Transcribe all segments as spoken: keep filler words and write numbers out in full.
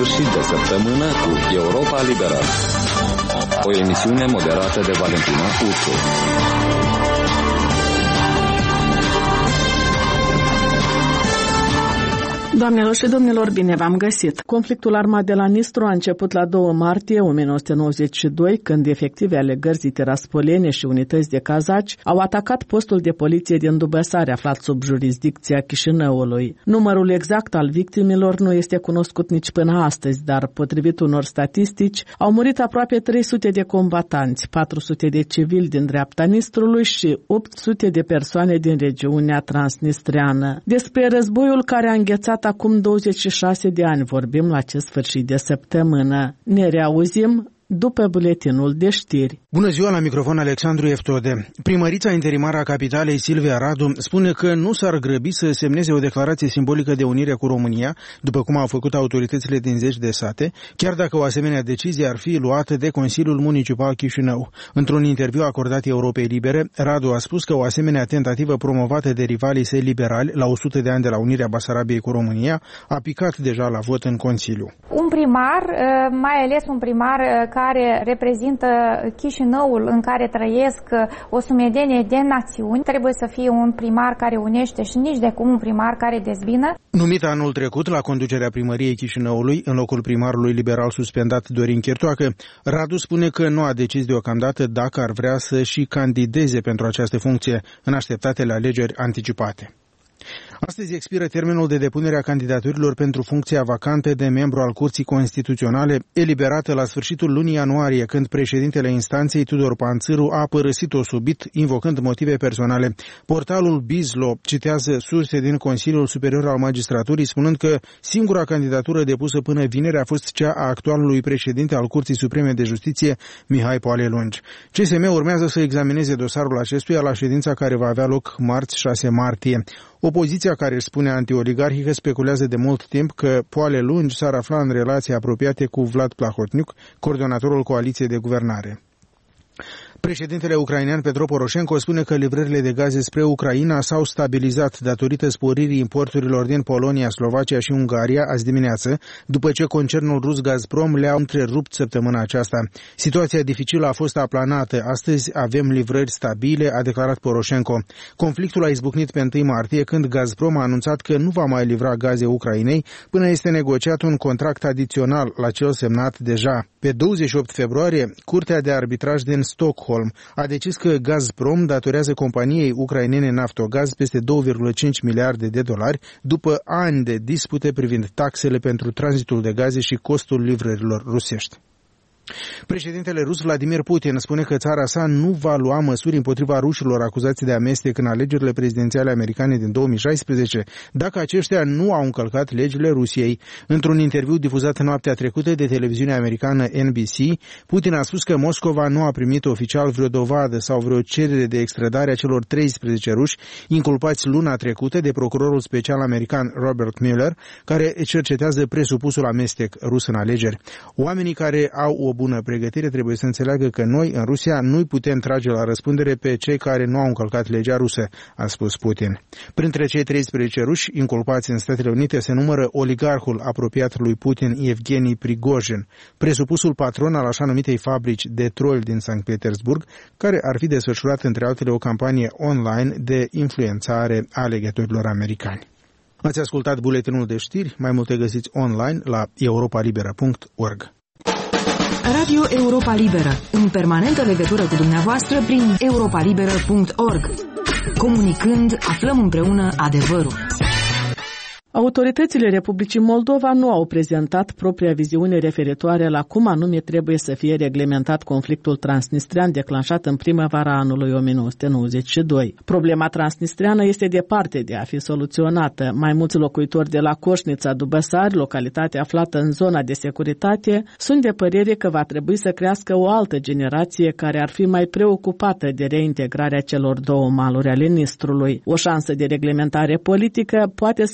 sfârșit de săptămână cu Europa Liberă, o emisiune moderată de Valentina Ursu. Doamnelor și domnilor, bine v-am găsit! Conflictul armat de la Nistru a început la doi martie o mie nouă sute nouăzeci și doi, când efective ale gărzii tiraspolene și unități de cazaci au atacat postul de poliție din Dubăsari, aflat sub jurisdicția Chișinăului. Numărul exact al victimilor nu este cunoscut nici până astăzi, dar, potrivit unor statistici, au murit aproape trei sute de combatanți, patru sute de civili din dreapta Nistrului și opt sute de persoane din regiunea transnistreană. Despre războiul care a înghețat acum douăzeci și șase de ani vorbim la acest sfârșit de săptămână. Ne reauzim după buletinul de știri. Bună ziua, la microfon Alexandru Eftode. Primărița interimară a capitalei, Silvia Radu, spune că nu s-ar grăbi să semneze o declarație simbolică de unire cu România, după cum au făcut autoritățile din zeci de sate, chiar dacă o asemenea decizie ar fi luată de Consiliul Municipal Chișinău. Într-un interviu acordat Europei Libere, Radu a spus că o asemenea tentativă promovată de rivalii săi liberali la o sută de ani de la unirea Basarabiei cu România a picat deja la vot în Consiliu. Un primar, mai ales un primar care reprezintă Chișinăul în care trăiesc o sumedenie de națiuni, trebuie să fie un primar care unește și nici de cum un primar care dezbină. Numit anul trecut la conducerea primăriei Chișinăului, în locul primarului liberal suspendat Dorin Chertoacă, Radu spune că nu a decis deocamdată dacă ar vrea să și candideze pentru această funcție în așteptatele alegeri anticipate. Astăzi expiră termenul de depunere a candidaturilor pentru funcția vacantă de membru al Curții Constituționale, eliberată la sfârșitul lunii ianuarie, când președintele instanței, Tudor Panțâru, a părăsit-o subit, invocând motive personale. Portalul Bizlo citează surse din Consiliul Superior al Magistraturii, spunând că singura candidatură depusă până vineri a fost cea a actualului președinte al Curții Supreme de Justiție, Mihai Poale Lungi. C S M urmează să examineze dosarul acestuia la ședința care va avea loc marți șase martie. Opoziția, care își spune antioligarhică, speculează de mult timp că Poale Lungi s-ar afla în relații apropiate cu Vlad Plahotniuc, coordonatorul coaliției de guvernare. Președintele ucrainean Petro Poroșenko spune că livrările de gaze spre Ucraina s-au stabilizat datorită sporirii importurilor din Polonia, Slovacia și Ungaria azi dimineață, după ce concernul rus Gazprom le-a întrerupt săptămâna aceasta. Situația dificilă a fost aplanată. Astăzi avem livrări stabile, a declarat Poroșenko. Conflictul a izbucnit pe întâi martie, când Gazprom a anunțat că nu va mai livra gaze Ucrainei până este negociat un contract adițional la cel semnat deja. Pe douăzeci și opt februarie, Curtea de Arbitraj din Stockholm a decis că Gazprom datorează companiei ucrainene Naftogaz peste două virgulă cinci miliarde de dolari, după ani de dispute privind taxele pentru tranzitul de gaze și costul livrărilor rusești. Președintele rus Vladimir Putin spune că țara sa nu va lua măsuri împotriva rușilor acuzați de amestec în alegerile prezidențiale americane din două mii șaisprezece, dacă aceștia nu au încălcat legile Rusiei. Într-un interviu difuzat noaptea trecută de televiziunea americană N B C, Putin a spus că Moscova nu a primit oficial vreo dovadă sau vreo cerere de extradare a celor treisprezece ruși inculpați luna trecută de procurorul special american Robert Mueller, care cercetează presupusul amestec rus în alegeri. Oamenii care au o bună pregătire trebuie să înțeleagă că noi, în Rusia, nu-i putem trage la răspundere pe cei care nu au încălcat legea rusă, a spus Putin. Printre cei treisprezece ruși inculpați în Statele Unite se numără oligarhul apropiat lui Putin, Evgeni Prigozhin, presupusul patron al așa numitei fabrici de troli din Sankt Petersburg, care ar fi desfășurat între altele o campanie online de influențare a alegătorilor americani. Ați ascultat buletinul de știri, mai multe găsiți online la europa libera punct org. Radio Europa Liberă, în permanentă legătură cu dumneavoastră prin europa liberă punct org. Comunicând, aflăm împreună adevărul. Autoritățile Republicii Moldova nu au prezentat propria viziune referitoare la cum anume trebuie să fie reglementat conflictul transnistrean declanșat în primăvara anului o mie nouă sute nouăzeci și doi. Problema transnistreană este departe de a fi soluționată. Mai mulți locuitori de la Coșnița, Dubăsari, localitate aflată în zona de securitate, sunt de părere că va trebui să crească o altă generație care ar fi mai preocupată de reintegrarea celor două maluri ale Nistrului. O șansă de reglementare politică poate să apară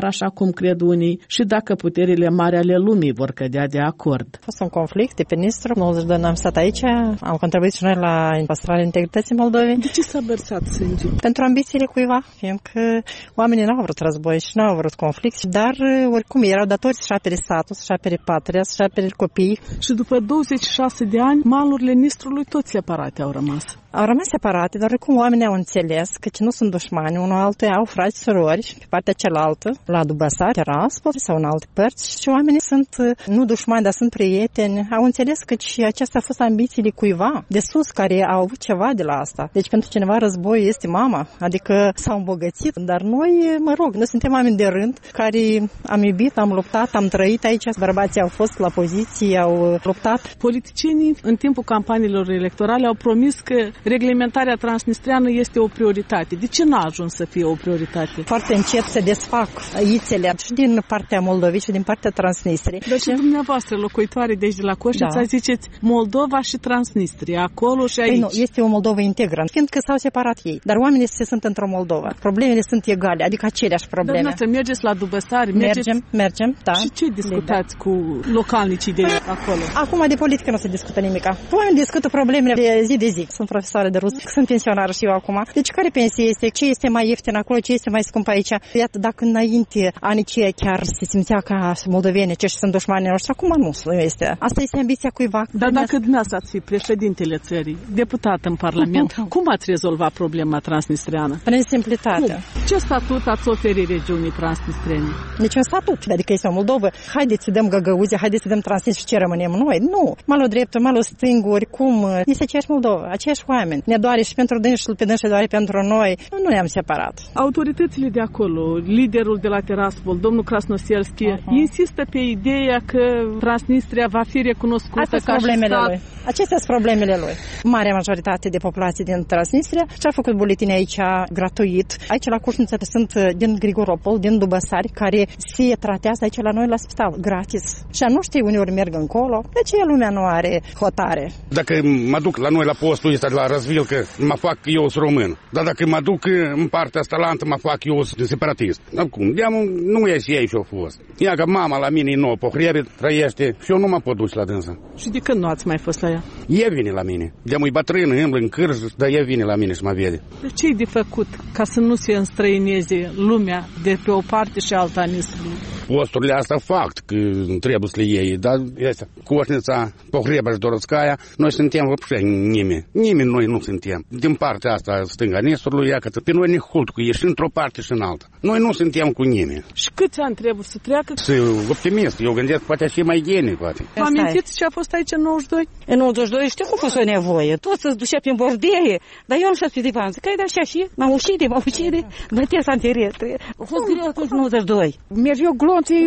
așa cum cred unii și dacă puterile mari ale lumii vor cădea de acord. A fost un conflict de pe Nistru, nouăzeci și doi ani am stat aici, am contribuit și noi la păstrarea integrității Moldovei. De ce s-a vărsat sânge? Pentru ambițiile cuiva, fiindcă oamenii n-au vrut război și n-au vrut conflict, dar oricum erau datori să-și apere satul, să-și apere patria, să-și apere copiii. Și după douăzeci și șase de ani, malurile Nistrului tot separate au rămas. Au rămas separate, dar oricum oamenii au înțeles că nu sunt dușmani, unul altul au frați, surori, pe partea cealaltă, la Dubăsari, Tiraspol sau în alte părți și oamenii sunt nu dușmani, dar sunt prieteni. Au înțeles că și acestea au fost ambițiile cuiva de sus, care au avut ceva de la asta. Deci pentru cineva război este mama, adică s-au îmbogățit, dar noi, mă rog, noi suntem oameni de rând care am iubit, am luptat, am trăit aici, bărbații au fost la poziții, au luptat. Politicienii în timpul campaniilor electorale au promis că reglementarea transnistreană este o prioritate. De ce n-a ajuns să fie o prioritate? Foarte încet se desfac ițele și din partea Moldovei și din partea Transnistriei. Dar și dumneavoastră, locuitoare de aici de la Coșița, da. Ziceți Moldova și Transnistria, acolo și aici. Păi nu, este o Moldova integră, fiindcă s-au separat ei. Dar oamenii se sunt într-o Moldova. Problemele sunt egale, adică aceleași probleme. Dar noastră, mergeți la Dubăsari, mergeți... Mergem, mergem, da. Și ce discutați da. cu localnicii de acolo? Acum de politică nu se discută nimic. Oamenii discută problemele de zi de zi. Sunt profesoare de rus, sunt pensionară și eu acum. Deci care pensie este? Ce este mai ieftin acolo? Ce este mai scump aici? Iată, dacă înainte anii aceia chiar se simțea ca moldoveni, ce sunt dușmanii noștri, acum nu, nu este. Asta este ambiția cuiva. Dar dacă dumneavoastră ați fi președintele țării, deputat în Parlament, cum ați rezolva problema transnistreană? Prin simplitate. Cum? Ce statut ați oferi regiunii transnistrene? Niciun statut, adică este o Moldovă. Haideți să dăm Găgăuzia, haideți să dăm Transnistria și ce rămânem noi? Nu. Malul dreptul, malul stânguri, cum? Este aceeași Moldova, aceiași oameni. Ne doare și pentru dânsul, pe dânsul doare pentru noi. Nu ne-am separat. Autoritățile de acolo, liderul de la Tiraspol, domnul Krasnoselski, uh-huh. insistă pe ideea că Transnistria va fi recunoscută Astea ca problemele și stat. Lui. Acestea sunt problemele lui. Marea majoritate de populație din Transnistria și-a făcut buletine aici gratuit. Aici la Cușnița sunt din Grigoropol, din Dubăsari, care se tratează aici la noi la spital, gratis. Și a noștri uneori merg încolo, de aceea lumea nu are hotare. Dacă mă duc la noi la postul ăsta de la Răzvilcă, mă fac eu sunt român. Dar dacă mă duc în partea asta la altă, mă fac eu sunt separatist. Acum, nu ies ei și-au fost. Ia că mama la mine e nouă, pohrebe, trăiește și eu nu mă pot duce la dânsa. Și de când nu ați mai fost la ea? Ea vine la mine. De-am-i bătrână, îmblă în cârj, dar ea vine la mine să mă vede. De ce e de făcut ca să nu se înstrăineze lumea de pe o parte și alta a Nistrului? Posturile astea fac că trebuie să le iei, dar este Coșnița, Pohreba și Doroscaia, noi suntem văpșe nimeni. Nimeni noi nu suntem. Din partea asta stânga Nistrului, ia că pe noi ne hult cu ei și într-o parte și în alta. Noi nu suntem cu nimeni. Și câți ani trebuie să treacă? Sunt optimist. Eu gândesc poate și mai geni, poate. Vă amintiți ce a fost aici în nouăzeci și doi? În nouăzeci și doi știu că a fost o nevoie. Toți să-ți ducea prin bordee. Dar eu am știut pe divan. Zic, ai da așa și? M-am ucide, m-am ucide. Bătea s-a înteriet. A fost greu atunci nouăzeci și doi. Mergeau glonții,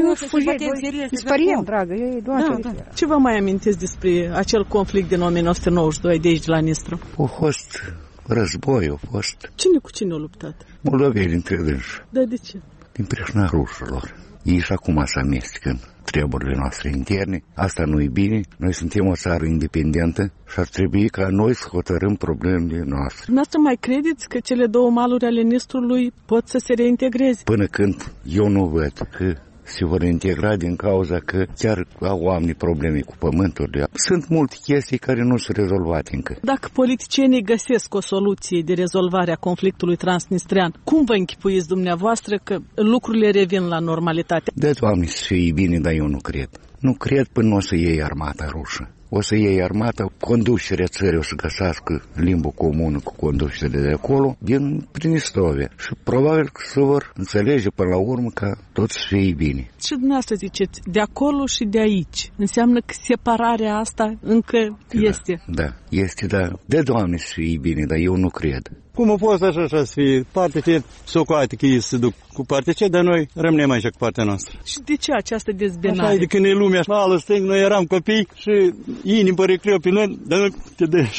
spariem, dragă. Ce vă mai amintiți despre acel conflict din o mie nouă sute nouăzeci și doi de aici de la Nistru? A fost război, a fost. Cine cu cine a luptat? Moldoveni între dânși. Dar de ce? Din preșna rușilor. Ei și acum se amestecă în treburile noastre interne. Asta nu e bine. Noi suntem o țară independentă și ar trebui ca noi să hotărâm problemele noastre. Dumneavoastră mai credeți că cele două maluri ale Nistrului pot să se reintegreze? Până când eu nu văd că se vor integra din cauza că chiar au oamenii probleme cu pământurile. Sunt multe chestii care nu sunt rezolvate încă. Dacă politicienii găsesc o soluție de rezolvare a conflictului transnistrean, cum vă închipuiți dumneavoastră că lucrurile revin la normalitate? De Doamne să fie bine, dar eu nu cred. Nu cred până nu o să iei armata rușă. O să iei armata, conducerea țării o să găsească limbă comună cu conducerea de acolo, din Prinistrovia. Și probabil că se vor înțelege până la urmă că tot să fie bine. Și dumneavoastră ziceți, de acolo și de aici. Înseamnă că separarea asta încă da, este. Da, este, da. De Doamne să fie bine, dar eu nu cred. Cum a fost așa, așa să fie? Partea ce socoate că ei se duc cu partea ce, dar noi rămânem aici cu partea noastră. Și de ce această dezbinare? Așa e de când e lumea mală stâng, noi eram copii și inimi păre greu pe noi, dar noi te deci.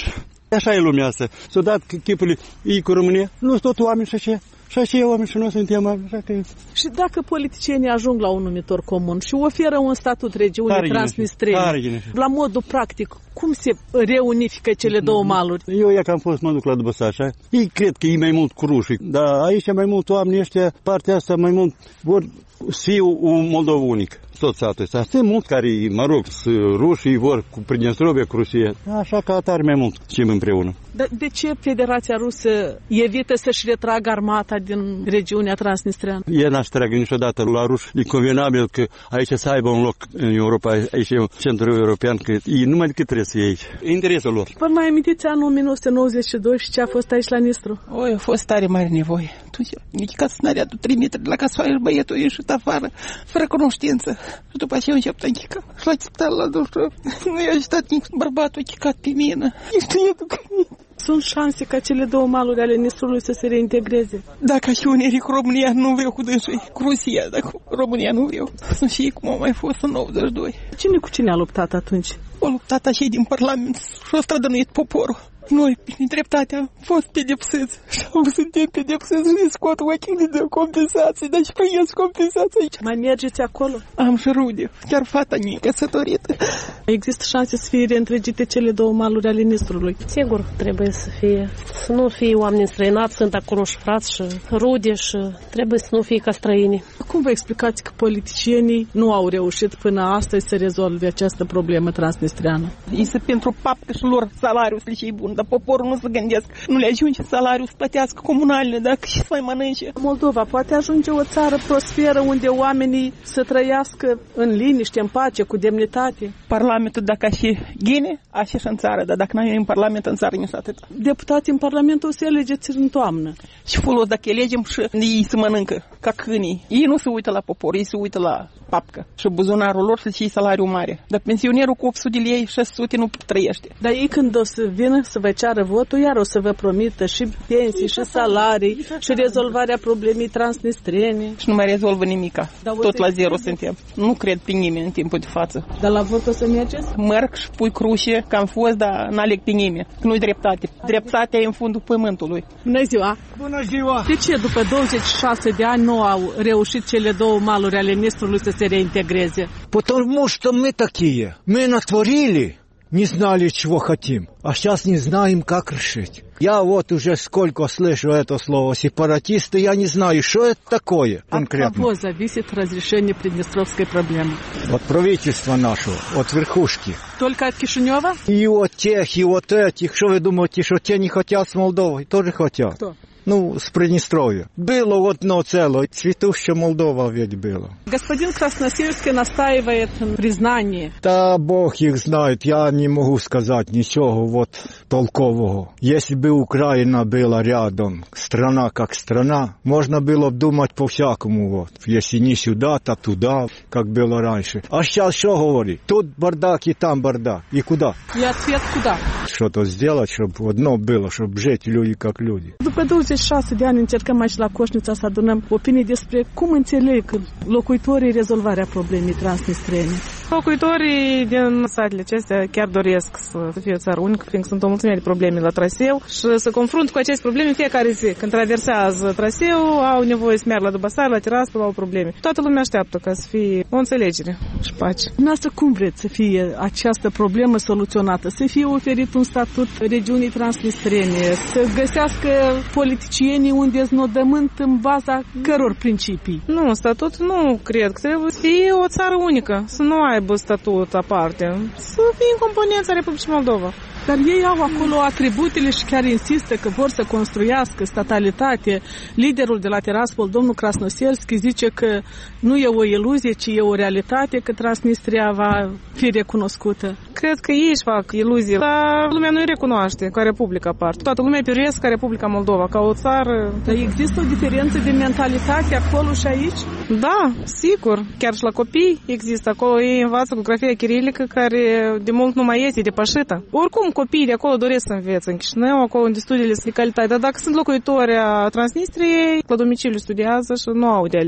Așa e lumea asta. S-au dat chipurile ei cu România, nu sunt tot oameni și așa. Și așa e oameni și noi suntem așa că... Și dacă politicienii ajung la un numitor comun și oferă un statut regiunii Transnistrene, la modul practic, cum se reunifică cele două maluri? Eu ia că am fost, mă duc la Dubăsa, așa. Ei cred că e mai mult cu rușii, dar aici mai mult oamenii ăștia, partea asta mai mult vor fi un Moldova unic. Tot satul ăsta. Sunt mulți care, mă rog, rușii vor cu Pridnestrovia, cu Rusia. Așa ca atare mai mult, știm împreună. Dar de ce Federația Rusă evită să-și retragă armata din regiunea Transnistreană? Ei n-aș trage niciodată la ruși. E convenabil că aici să aibă un loc în Europa, aici e un centru european, că ei numai decât trebuie să iei aici. E interesul lor. Vă mai amintiți anul o mie nouă sute nouăzeci și doi și ce a fost aici la Nistru? Oi, a fost tare mare nevoie. Tu, nici snariatul trei metri de la casoare, băietul ieșit afară, fără cunoștință. Și după aceea încep închica. Și la spital la dușă. Nu i-a ajutat nici bărbatul chicat pe mine. Ești educă. Sunt șanse ca cele două maluri ale Nistrului să se reintegreze. Dacă și unii cu România nu vreau cu dânsii, cu Rusia, dacă România nu vreau. Sunt și ei cum au mai fost în nouăzeci și doi. Cine cu cine a luptat atunci? Au luptat așa din Parlament și au strădănuit poporul. Noi, prin dreptate, am fost pedepsiți și am suntem pedepsiți și ne scot ochii de compensații, dar și prăiesc compensații aici. Mai mergeți acolo? Am și rude, chiar fata mea căsătorită. Există șanse să fie reîntregite cele două maluri ale Nistrului? Sigur, trebuie să fie. Să nu fie oameni străinați, sunt acolo și frați și rude și trebuie să nu fie ca străini. Cum vă explicați că politicienii nu au reușit până astăzi să rezolve această problemă transnistreană? Este pentru papcă și lor salariul să le fie bun, dar poporul nu se gândesc. Nu le ajunge salariul să plătească comunalele, dacă și să mai mănânce. Moldova poate ajunge o țară prosperă unde oamenii să trăiască în liniște, în pace, cu demnitate. Parlamentul, dacă și ghine, așa și în țară, dar dacă nu e în Parlament, în țară, nici atât. Deputații în Parlamentul o să elegeți în toamnă. Și folos dacă elegem și ei se mănâncă ca câinii. Ei nu se uită la popor, ei se uită la papcă și buzunarul lor să-și iei salariu mare. Dar pensionerul cu opt sute de lei, șase sute nu trăiește. Dar ei când o să vină să vă ceară votul, iar o să vă promită și pensii, și salarii, și rezolvarea problemei transnistrene. Și nu mai rezolvă nimica. Tot la zero suntem. Nu cred pe nimeni în timpul de față. Dar la vot o să mergeți? Merg și pui cruce, că am fost, dar n-aleg pe nimeni. Că nu-i dreptate. Dreptatea e în fundul pământului. Bună ziua! Bună ziua! De ce după douăzeci și șase de ani nu au reușit cele două maluri ale Nistrului să se reintegreze? Потому что мы такие. Мы натворили, не знали, чего хотим. А сейчас не знаем, как решить. Я вот уже сколько слышу это слово сепаратисты, я не знаю, что это такое конкретно. От кого зависит разрешение Приднестровской проблемы? От правительства нашего, от верхушки. Только от Кишинева? И от тех, и от этих. Что вы думаете, что те не хотят с Молдовой? Тоже хотят. Кто? Ну, с Приднестровья. Было одно целое, цветущая Молдова ведь было. Господин Красносельский настаивает на признании. Да Бог их знает, я не могу сказать ничего вот толкового. Если бы Украина была рядом, страна как страна, можно было бы думать по-всякому вот. Если не сюда, то туда, как было раньше. А сейчас что говорить? Тут бардак и там бардак. И куда? И ответ куда? Что-то сделать, чтобы одно было, чтобы жить люди как люди. După douăzeci și șase de ani încercăm aici la Coșnița să adunăm opinii despre cum înțeleg locuitorii rezolvarea problemei transnistrene. Locuitorii din satele acestea chiar doresc să fie o țară unică, fiindcă sunt o mulțime de probleme la traseu și să confrunt cu aceste probleme în fiecare zi. Când traversează traseul, au nevoie să meargă la Dubăsar, la Tiraspol, au probleme. Toată lumea așteaptă ca să fie o înțelegere și pace. Noastră cum vreți să fie această problemă soluționată? Să fie oferit un statut regiunii transnistrene, să găsească politicienii un deznodământ în baza căror principii? Nu, statut nu cred că trebuie să fie o țară unică, să nu aibă statut aparte, să fie în componența Republicii Moldova. Dar ei au acolo atributele și chiar insistă că vor să construiască statalitate. Liderul de la Tiraspol, domnul Krasnoselski, zice că nu e o iluzie, ci e o realitate că Transnistria va fi recunoscută. Cred că ei își fac iluzii, dar lumea nu-i recunoaște ca Republica aparte. Toată lumea piresc ca Republica Moldova, ca o țară. Dar există o diferență de mentalitate acolo și aici? Da, sigur. Chiar și la copii există. Acolo ei învață cu grafia chirilică care de mult nu mai este depășită. Oricum, copiii de acolo doresc să învețe în Chișinău, acolo unde studiile sunt de calitate. Dar dacă sunt locuitori a Transnistriei, la domiciliu studiază și nu au de ales.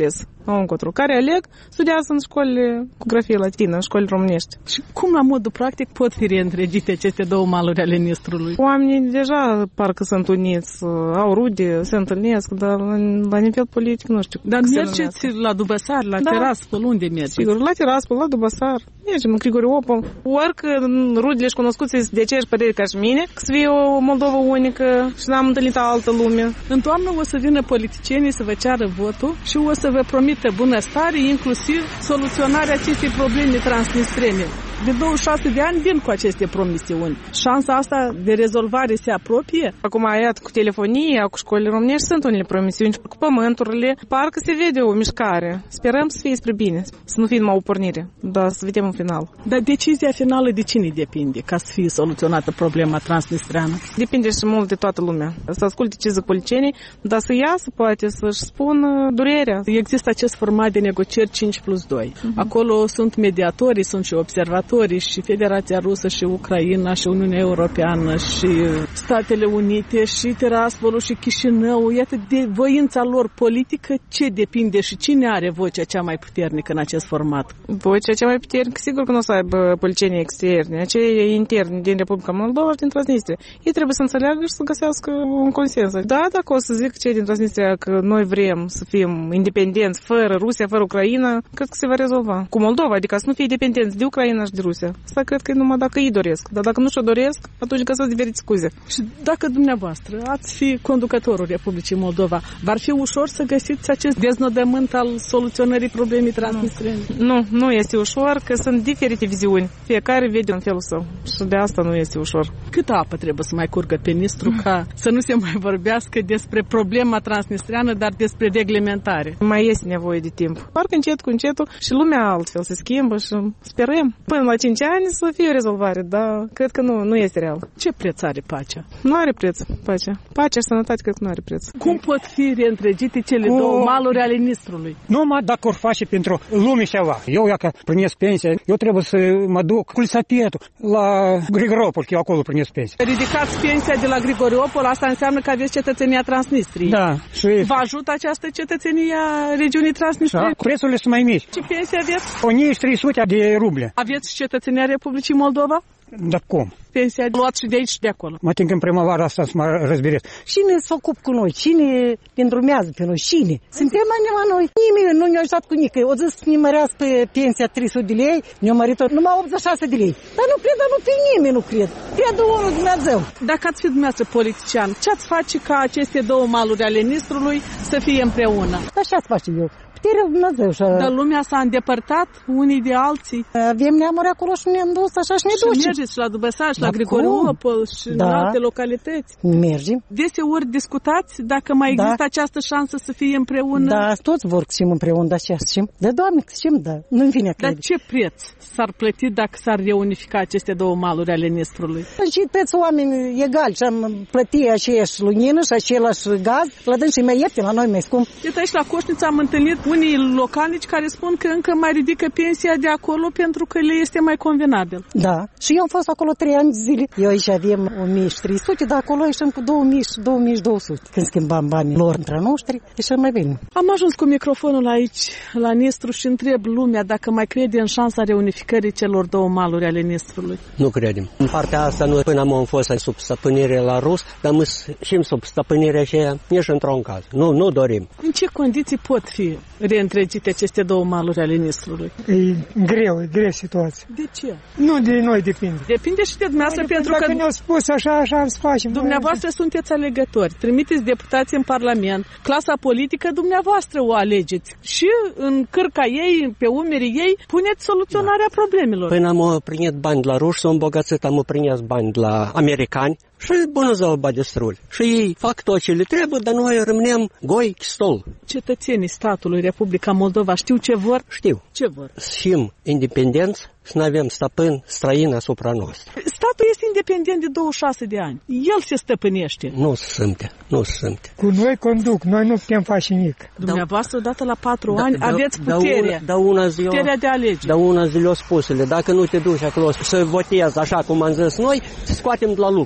au încotro. Care aleg, studiază în școlile cu grafie latină, în școli românești. Și cum, la modul practic, pot fi reîntregite aceste două maluri ale Nistrului? Oamenii deja parcă sunt uniți, au rude, se întâlnesc, dar la nivel politic nu știu. Dar mergeți la Dubăsar, la da. Tiraspol, unde mergeți? Sigur, la Tiraspol, la Dubăsar, mergem în Grigoriopol. Orică rudele și cunoscuți de aceeași părere ca și mine, că să fie o Moldova unică și n-am întâlnit altă lume. În toamnă o să vină politicienii să vă ceară votul și o să vă promită bunăstare, inclusiv soluționarea acestei probleme transnistrene. De douăzeci și șase de ani vin cu aceste promisiuni. Șansa asta de rezolvare se apropie? Acum, iată, cu telefonia, cu școlile românești sunt unele promisiuni, cu pământurile. Parcă se vede o mișcare. Sperăm să fie spre bine, să nu fie numai o pornire, dar să vedem în final. Dar decizia finală de cine depinde ca să fie soluționată problema transnistreană? Depinde și mult de toată lumea. Să asculte ce zic politicienii, dar să iasă, poate, să-și spună durerea. Există acest format de negocieri cinci plus doi. Uh-huh. Acolo sunt mediatorii, sunt și observatori, și Federația Rusă și Ucraina și Uniunea Europeană și Statele Unite și Tiraspolul și Chișinău. Iată, de voința lor politică, ce depinde și cine are vocea cea mai puternică în acest format? Vocea cea mai puternică, sigur că nu o să aibă politicienii externi, acei interni din Republica Moldova și din Transnistria. Ei trebuie să înțeleagă și să găsească un consens. Da, dacă o să zic cei din Transnistria că noi vrem să fim independenți fără Rusia, fără Ucraina, cred că se va rezolva. Cu Moldova, adică să nu fie dependenți de Ucraina și de Rusia. Asta cred că e numai dacă ei doresc. Dar dacă nu și-o doresc, atunci găsesc diferite scuze. Și dacă dumneavoastră ați fi conducătorul Republicii Moldova, v-ar fi ușor să găsiți acest deznodământ al soluționării problemei transnistrene? Nu, nu este ușor, că sunt diferite viziuni. Fiecare vede în felul său. Și de asta nu este ușor. Câtă apă trebuie să mai curgă pe Nistru ca să nu se mai vorbească despre problema transnistreană, dar despre reglementare? Mai este nevoie de timp. Parcă încet cu încetul și lumea altfel se schimbă și sperăm. Până la cinci ani să fie o rezolvare, dar cred că nu, nu este real. Ce preț are pacea? Nu are preț pacea. Pacea și sănătate cred că nu are preț. Cum pot fi reîntregite cele Cu... două maluri ale Nistrului? Numai dacă or face pentru lume ceva. Eu, dacă primesc pensie, eu trebuie să mă duc cu lisapetul la Grigoriopol, că eu acolo primesc pensie. Ridicați pensia de la Grigoriopol, asta înseamnă că aveți cetățenia Transnistriei. Da. Și... Vă ajută această cetățenie a regiunii Transnistriei? Da, prețurile sunt mai mici. Ce pensie aveți? o mie trei sute de ruble. Aveți cetățenia Republicii Moldova? Da cum? Pensia luat și de aici și de acolo. Mă ating în primăvara asta să mă răzbiresc. Cine se ocupă cu noi? Cine ne îndrumează pe noi? Cine? Suntem mai noi. Nimeni nu ne-a ajutat cu nică. O zis să ne mărească pe pensia trei sute de lei, ne-a mărit-o numai optzeci și șase de lei. Dar nu cred, dar nu pe nimeni nu cred. Cred unul Dumnezeu. Dacă ați fi dumneavoastră politician, ce ați face ca aceste două maluri ale Nistrului să fie împreună? Dar ce ați face eu? Puterea Dumnezeu. Și... Dar lumea s-a îndepărtat unii de alții. Avem neamuri acolo și ne-am dus așa și ne ducem. Și mergeți la Dubăsar, și la Grigoriopol și da. în alte localități. Mergem. Deseori discutați dacă mai există da. această șansă să fie împreună. Da, toți vor că împreună, dar ce știm? Da, Doamne, că știm, da. Nu-mi vine a crede. Dar ce preț s-ar plăti dacă s-ar reunifica aceste două maluri ale Nistrului? Și preț oameni egali și am plătit aceeași lumină și același gaz, la dâns și mai ieftin, la noi mai scump. Iată, aici la Coșnița am întâlnit unii localnici care spun că încă mai ridică pensia de acolo pentru că le este mai convenabil. Da, și eu am fost acolo trei ani de zile. Eu aici avem o mie trei sute, dar acolo ieșim cu două mii și două mii două sute. Când schimbam banii lor între noștri, ieșim mai bine. Am ajuns cu microfonul aici, la Nistru, și întreb lumea dacă mai crede în șansa reunificării celor două maluri ale Nistrului. Nu credem. În partea asta, noi până am fost sub stăpânire la rus, dar mă și sub stăpânirea aceea, nici într-un caz. Nu, nu dorim. În ce condiții pot fi reîntregite aceste două maluri ale Nistrului? E greu, e greu situația. De ce? Nu de noi depinde. Depinde și de dumneavoastră, pentru că... Dacă ne-au spus așa, așa să facem. Dumneavoastră sunteți alegători, trimiteți deputați în Parlament, clasa politică dumneavoastră o alegeți și în cârca ei, pe umerii ei, puneți soluționarea da. problemelor. Până am primit bani la ruși, s-au îmbogățit, am primit bani la americani și bună ziua, badistruli. Și ei fac tot ce le trebuie, dar noi rămânem goi stol. Cetățenii statului Republica Moldova știu ce vor? Știu. Ce vor? Să independenți, să nu avem stăpân străin asupra noastră. Statul este independent de douăzeci și șase de ani. El se stăpânește. Nu se simte, nu se simte. Cu noi conduc, noi nu putem face nimic. Dumneavoastră, odată la patru da, ani, da, aveți puterea. Da, una zi puterea de a alege. Da, una zi le-o spusele. Dacă nu te duci acolo să votezi așa cum am zis noi, să scoatem de la lucru.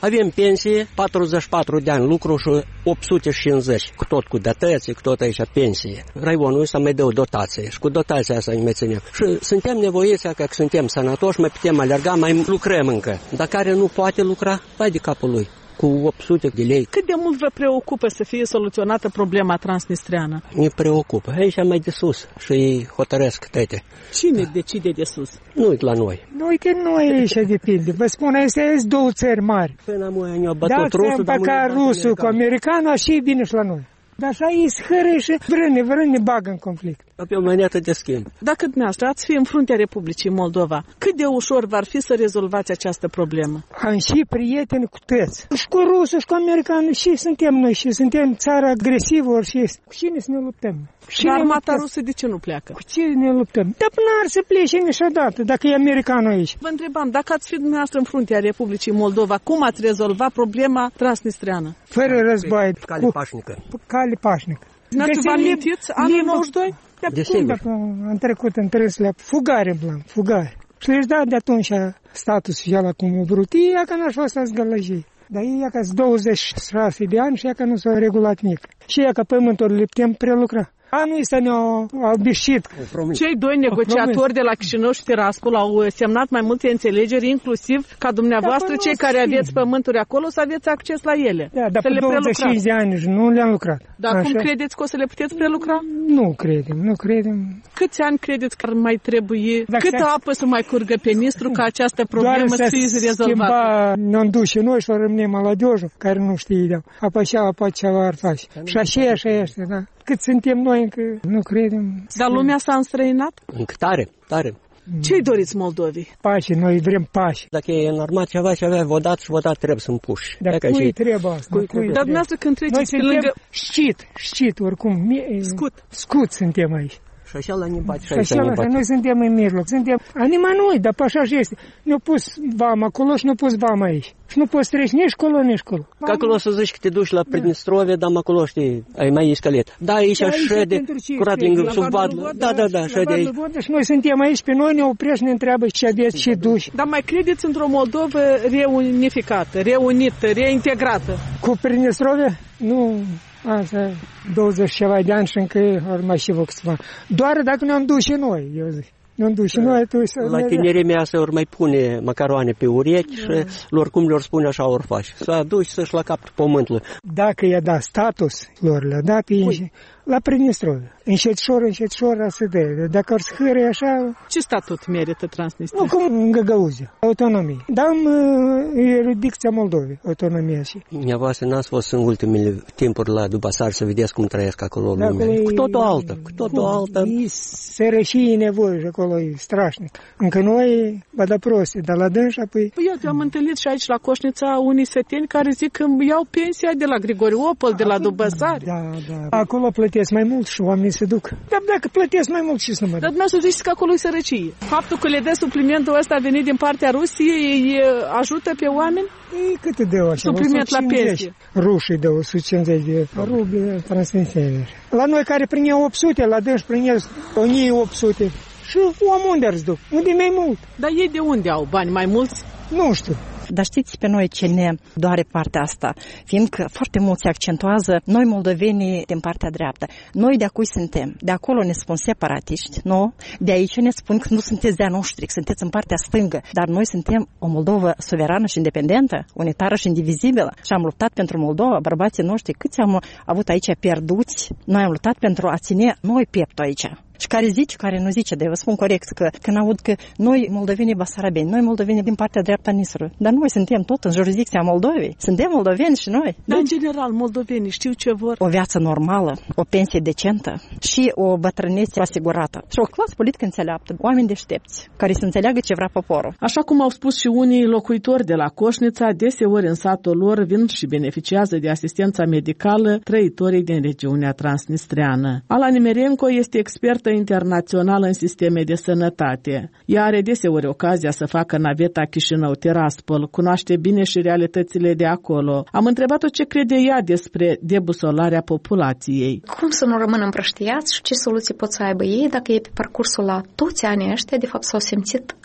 Avem pensie, patruzeci și patru de ani lucru și opt sute cincizeci, cu tot cu dotății, cu tot aici pensie. Raionul ăsta mai dă o dotație și cu dotația asta ne mai ținem. Și suntem nevoiți, că suntem sănătoși, mai putem alerga, mai lucrăm încă. Dar care nu poate lucra, vai de capul lui. Cu opt sute de lei. Cât de mult vă preocupă să fie soluționată problema transnistreană? Ne preocupă. Aici mai de sus și ei hotărăsc tăte. Cine decide de sus? Nu la noi. Noi că noi aici depinde. Vă spun, astea sunt două țări mari. Dacă am împăcat rusul cu americana și bine și la noi. Dar așa ei scără și vrâne, vrâne bagă în conflict. Pe o monetă de schimb. Dacă dumneavoastră ați fi în fruntea Republicii Moldova, cât de ușor v-ar fi să rezolvați această problemă? Am și prieteni cu toți. Și cu rusul, și cu americanul, și suntem noi, și suntem țara agresivă, și cu cine să ne luptăm? Și armata rusă de ce nu pleacă? Cu cine ne luptăm? Dar până ar să plece niciodată, dacă e americanul aici. Vă întrebam, dacă ați fi dumneavoastră în fruntea Republicii Moldova, cum ați rezolva problema transnistreană? Fără război. Cale pașnică. Cale pașnică. N-ați vă amintiți anul nouăzeci și doi? Desigur. Am trecut în trăsile fugare, blanc, fugare. Și le-și dat de atunci statusul și ala cum o vrut. Ea că n-aș fost să-ți gălăjii. Dar ea că douăzeci și șase de ani și ea că nu s-a regulat nic. Și ea că pământul le putem prelucra. Anul ăsta ne-au obișit. Cei doi negociatori de la Chișinău și Tiraspol au semnat mai multe înțelegeri, inclusiv ca dumneavoastră, cei care aveți pământuri acolo, să aveți acces la ele. Da, dar pe douăzeci și cinci de ani nu le-am lucrat. Dar acum credeți că o să le puteți prelucra? Nu credem, nu credem. Câți ani credeți că ar mai trebui? Câtă apă să mai curgă pe Nistru ca această problemă să fie rezolvată? Ne-am dus și noi și o rămânem maladioșul, care nu știe. Apoi și apa ceva ar face. Și așa, așa este, da. Cât suntem noi încă nu credem. Dar lumea s-a înstrăinat? Încă tare, tare. Ce-i doriți Moldovii? Pace, noi vrem pace. Dacă e normal ceva ce avea vodat și vodat trebuie să împuși. Dar cui și... trebuie asta? Cui cui Dar dumneavoastră când treceți pe lângă... Știt, știt oricum. Scut. Scut suntem aici. Și așa la nibați, și așa la noi suntem în mijloc, suntem anima noi, dar pe așa și este. Ne-au pus vama acolo și ne-au pus vama aici. Și nu poți treci nici acolo, nici acolo. Că acolo să zici că te duci la Pridnistrovie, dar acolo știi, ai mai iscalet. Da, aici șede, curat lângă sub vadă. Da, da, da, șede aici. Și noi suntem aici, pe noi ne oprești, ne întreabă ce aveți, ce duci. Dar mai credeți într-o Moldovă reunificată, reunită, reintegrată? Cu Pridnistrovie? Nu... Asta, douăzeci ceva de ani și încă ori mai și vă câțiva. Doar dacă ne-am dus și noi, eu zic. Ne-am dus și noi. La tinerii mea se ori mai pune macaroane pe urechi și lor cum le-or spune așa ori faci. Să aduci să-și la capul pământului. Dacă i-a dat status, lor le-a dat pe la Pridnistrovie. Încetșor, încetșor, să dea. Dacă ar scăre așa... Ce statut merită Transnistria? Nu, cum în Găgăuzia, autonomie. Dar am uh, jurisdicția Moldovei, autonomia și... Dumneavoastră n-ați fost în ultimele timpuri la Dubasar să vedeți cum trăiesc acolo lumea. Cu totul altă, cu totul altă. E sărășie nevoie și acolo e strașnic. Încă noi, bă, da proste, dar la dânși apoi... Păi eu am întâlnit și aici la Coșnița unii săteni care zic că iau pensia de la Grigore Opel, de la Dubasar. Da, da. Acolo plătesc mai mult și oamenii se duc. Dar dacă plătesc mai mult, ce să mă duc? Dar dumneavoastră ziceți că acolo e sărăcie. Faptul că le dă suplimentul ăsta venit din partea Rusiei îi ajută pe oameni? Ei, cât îi dă așa? Supliment la pensie. Rușii dă o sută cincizeci de ruble transmisiune. La noi care prineau opt sute, la dânși prineau o mie opt sute. Și omul unde ar duc? Unde mai mult? Dar ei de unde au bani mai mulți? Nu știu. Dar știți pe noi ce ne doare partea asta? Fiindcă foarte mulți accentuează noi moldovenii din partea dreaptă. Noi de acui suntem. De acolo ne spun separatiști, nu? De aici ne spun că nu sunteți de-a noștri, că sunteți în partea stângă. Dar noi suntem o Moldovă suverană și independentă, unitară și indivizibilă. Și am luptat pentru Moldova, bărbații noștri, câți am avut aici pierduți. Noi am luptat pentru a ține noi pieptul aici. Și care zice, care nu zice, dar eu vă spun corect că când aud că noi moldovenii basarabeni, noi moldovenii din partea dreaptă a Nistrului, dar noi suntem tot în jurisdicția Moldovei, suntem moldoveni și noi. Dar în general, moldovenii știu ce vor. O viață normală, o pensie decentă și o bătrânețe asigurată. Și o clasă politică înțeleaptă, oameni deștepți, care să înțeleagă ce vrea poporul. Așa cum au spus și unii locuitori de la Coșnița, deseori în satul lor vin și beneficiază de asistența medicală trăitorii din regiunea transnistreană. Ala Nimerenko este expertă internațională în sisteme de sănătate. Ea are deseori ocazia să facă naveta Chișinău-Tiraspol, cunoaște bine și realitățile de acolo. Am întrebat-o ce crede ea despre debusolarea populației. Cum să nu rămână împrăștiați și ce soluții pot să aibă ei dacă ei pe parcursul la toți anii ăștia de fapt s-au simțit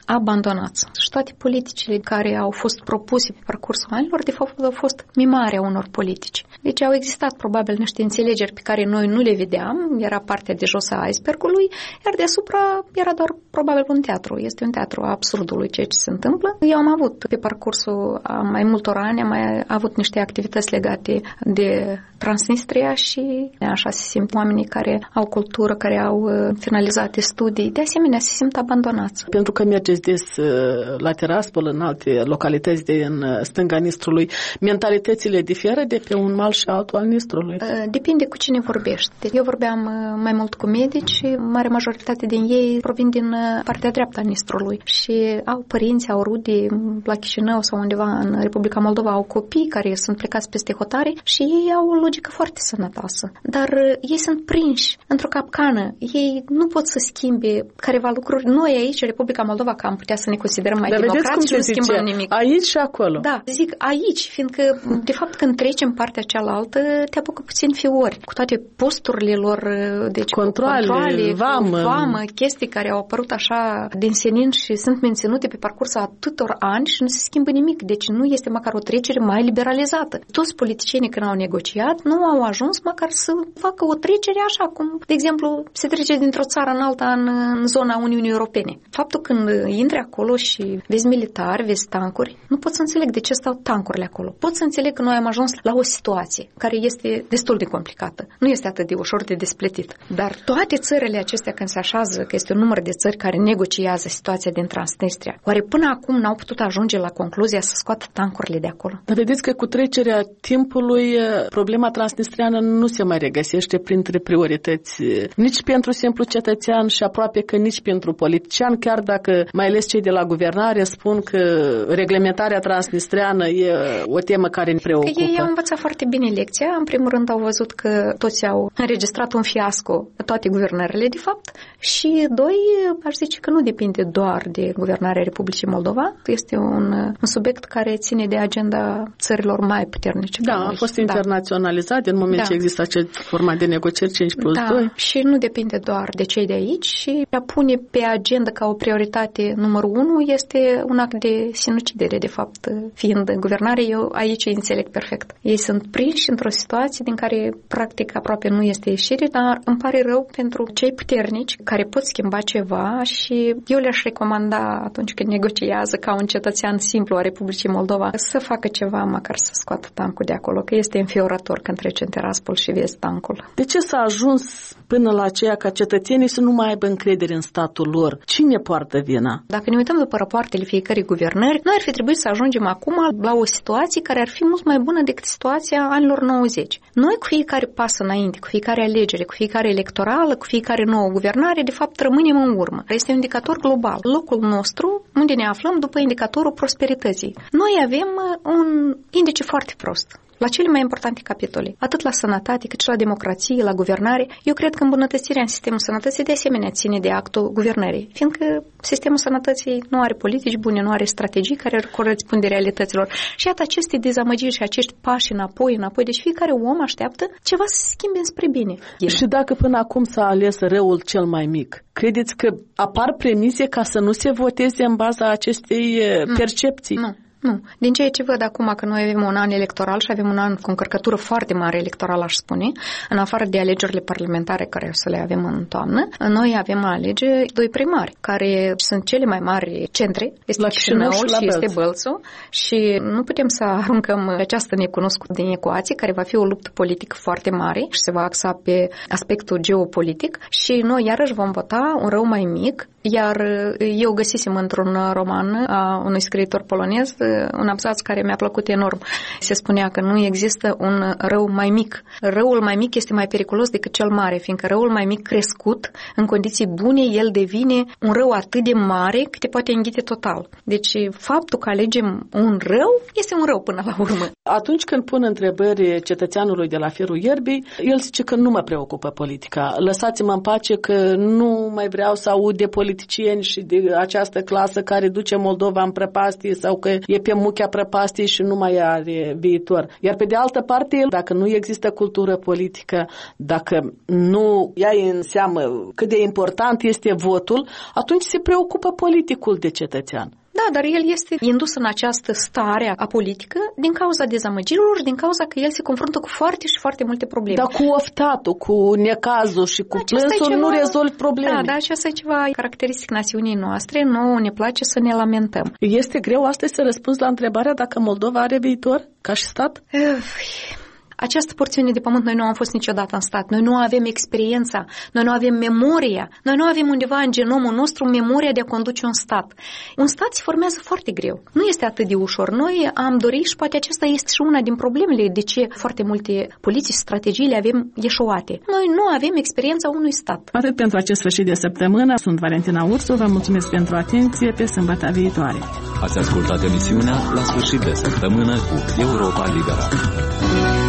abandonați. Și toate politicile care au fost propuse pe parcursul anilor, de fapt, au fost mimarea unor politici. Deci au existat probabil niște înțelegeri pe care noi nu le vedeam, era partea de jos a icebergului, iar deasupra era doar probabil un teatru. Este un teatru a absurdului ceea ce se întâmplă. Eu am avut pe parcursul a mai multor ani, am mai avut niște activități legate de Transnistria și așa se simt oamenii care au cultură, care au finalizate studii, de asemenea se simt abandonați. Pentru că mergeți des la Tiraspol, în alte localități din stânga Nistrului, mentalitățile diferă de pe un mal și altul al Nistrului? Depinde cu cine vorbești. Eu vorbeam mai mult cu medici și mare majoritate din ei provin din partea dreaptă a Nistrului și au părinți, au rude la Chișinău sau undeva în Republica Moldova, au copii care sunt plecați peste hotare și ei au o logică foarte sănătoasă. Dar ei sunt prinși într-o capcană. Ei nu pot să schimbe careva lucruri. Noi aici, în Republica Moldova, că am putea să ne considerăm mai democrați și nu schimbăm nimic. Aici și acolo. Da, zic aici, fiindcă de fapt când treci în partea cealaltă, te apucă puțin fiori. Cu toate posturile lor, deci controle, controle vamă. vamă, chestii care au apărut așa din senin și sunt menținute pe parcursul atâtor ani și nu se schimbă nimic. Deci nu este măcar o trecere mai liberalizată. Toți politicienii când au negociat nu au ajuns măcar să facă o trecere așa cum, de exemplu, se trece dintr-o țară în alta în, în zona Uniunii Europene. Faptul când intri acolo și vezi militari, vezi tancuri, nu pot să înțeleg de ce stau tancurile acolo. Pot să înțeleg că noi am ajuns la o situație care este destul de complicată. Nu este atât de ușor de despletit. Dar toate țările acestea când se așează, că este un număr de țări care negociază situația din Transnistria, oare până acum n-au putut ajunge la concluzia să scoată tancurile de acolo? Dar vedeți că cu trecerea timpului problema transnistriană nu se mai regăsește printre priorități nici pentru simplu cetățean și aproape că nici pentru politician, chiar dacă mai ales cei de la guvernare spun că reglementarea transnistriană e o temă care ne preocupă. Că ei au învățat foarte bine lecția. În primul rând au văzut că toți au înregistrat un fiasco, toate guvernările de fapt, și doi, aș zice că nu depinde doar de guvernarea Republicii Moldova, este un, un subiect care ține de agenda țărilor mai puternice. Da, a fost internaționalizat din moment da. ce există acel format de negocieri cinci plus da, doi. Și nu depinde doar de cei de aici și a pune pe agenda ca o prioritate numărul unu este un act de sinucidere, de fapt, fiind guvernare, eu aici îi înțeleg perfect. Ei sunt prinși într-o situație din care practic aproape nu este ieșire, dar îmi pare rău pentru cei puternici care pot schimba ceva și eu le-aș recomanda atunci când negociază ca un cetățean simplu a Republicii Moldova să facă ceva, măcar să scoată tancul de acolo, că este înfiorător când trece în Tiraspol și vezi tancul. De ce s-a ajuns până la aceea ca cetățenii să nu mai aibă încredere în statul lor? Cine poartă vina? Dacă ne uităm după rapoartele fiecărei guvernări, noi ar fi trebuit să ajungem acum la o situație care ar fi mult mai bună decât situația anilor nouăzeci. Noi cu fiecare pas înainte, cu fiecare alegere, cu fiecare electorală, cu fiecare nouă guvernare, de fapt rămânem în urmă. Este un indicator global. Locul nostru, unde ne aflăm după indicatorul prosperității. Noi avem un indice foarte prost la cele mai importante capitole, atât la sănătate, cât și la democrație, la guvernare. Eu cred că îmbunătățirea în sistemul sănătății de asemenea ține de actul guvernării, fiindcă sistemul sănătății nu are politici bune, nu are strategii care corespunde realităților. Și iată aceste dezamăgiri și acești pași înapoi, înapoi. Deci fiecare om așteaptă ceva să se schimbe înspre bine. El. Și dacă până acum s-a ales răul cel mai mic, credeți că apar premise ca să nu se voteze în baza acestei percepții? Nu. Nu. Din ceea ce văd acum că noi avem un an electoral și avem un an cu încărcătură foarte mare electorală, aș spune, în afară de alegerile parlamentare care o să le avem în toamnă, noi avem alege doi primari, care sunt cele mai mari centre, este la Chișinău și, și este Bălțul, și nu putem să aruncăm această necunoscută din ecuație, care va fi o luptă politică foarte mare și se va axa pe aspectul geopolitic și noi iarăși vom vota un rău mai mic, iar eu găsisem într-un roman a unui scriitor polonez un abzaț care mi-a plăcut enorm. Se spunea că nu există un rău mai mic. Răul mai mic este mai periculos decât cel mare, fiindcă răul mai mic crescut, în condiții bune, el devine un rău atât de mare că te poate înghite total. Deci faptul că alegem un rău este un rău până la urmă. Atunci când pun întrebări cetățeanului de la firul ierbii, el zice că nu mă preocupă politica. Lăsați-mă în pace că nu mai vreau să aud de politicieni și de această clasă care duce Moldova în prăpastie sau că e e pe muchea prăpastiei și nu mai are viitor. Iar pe de altă parte, dacă nu există cultură politică, dacă nu iai în seamă cât de important este votul, atunci se preocupă politicul de cetățean. Da, dar el este indus în această stare a politică din cauza dezamăgirilor și din cauza că el se confruntă cu foarte și foarte multe probleme. Dar cu oftatul, cu necazul și cu plânsul nu rezolvi probleme. Da, da, aceasta e ceva caracteristic națiunii noastre, nouă ne place să ne lamentăm. Este greu astăzi să răspunzi la întrebarea dacă Moldova are viitor ca și stat? Această porțiune de pământ noi nu am fost niciodată în stat. Noi nu avem experiența, noi nu avem memoria, noi nu avem undeva în genomul nostru memoria de a conduce un stat. Un stat se formează foarte greu. Nu este atât de ușor. Noi am dorit și poate acesta este și una din problemele de ce foarte multe politici, strategii le avem eșuate. Noi nu avem experiența unui stat. Atât pentru acest sfârșit de săptămână. Sunt Valentina Ursu, vă mulțumesc pentru atenție. Pe sâmbătă viitoare. Ați ascultat emisiunea La sfârșit de săptămână cu Europa Liberă.